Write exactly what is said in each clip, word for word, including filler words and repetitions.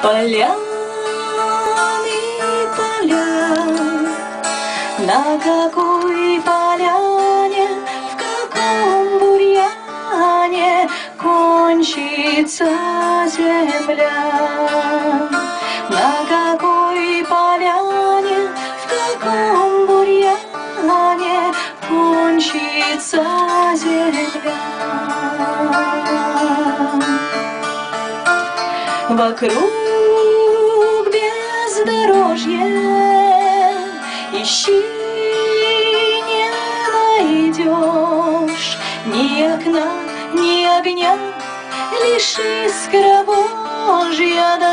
Поляны, поля, на какой поляне, в каком бурьяне кончится земля? На какой поляне, в каком бурьяне кончится земля? Вокруг бездорожье, ищи, не найдешь ни окна, ни огня, лишь искра Божья да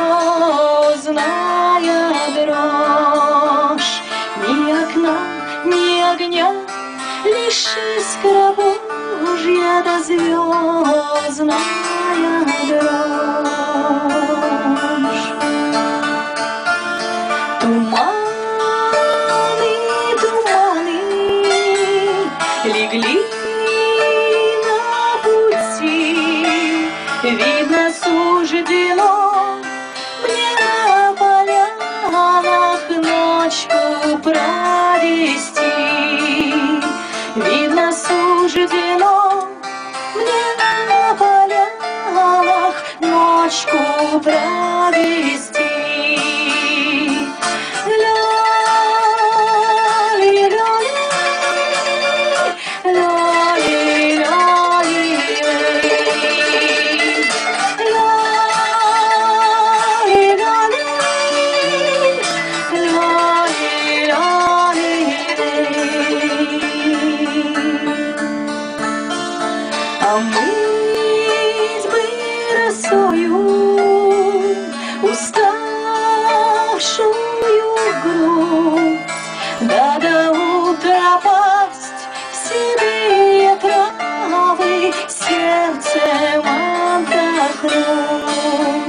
звездная дрожь. Ни окна, ни огня, лишь искра Божья да звездная дрожь. Туманы, туманы легли на пути, видно, суждено мне на полянах ночку провести. Видно, суждено мне на полянах ночку провести. Омыть бы росою уставшую грудь, да до утра пасть в седые травы, сердцем отдохнуть.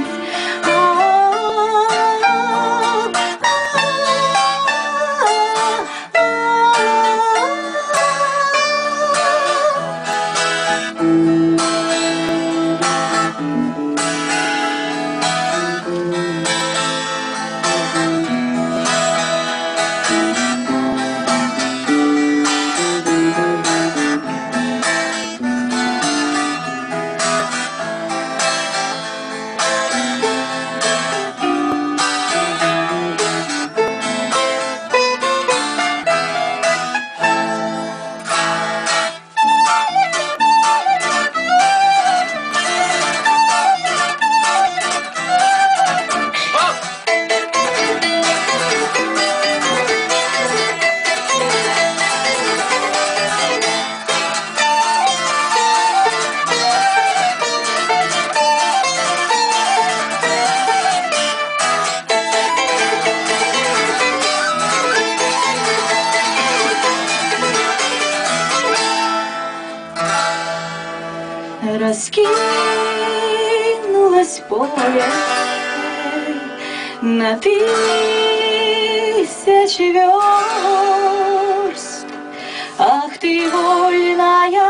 Раскинулось поле на тысячи верст. Ах ты, вольная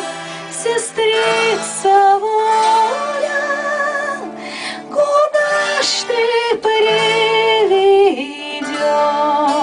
сестрица воля, куда ж ты приведешь?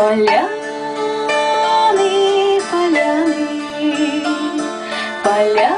Поляны, поляны, поляны.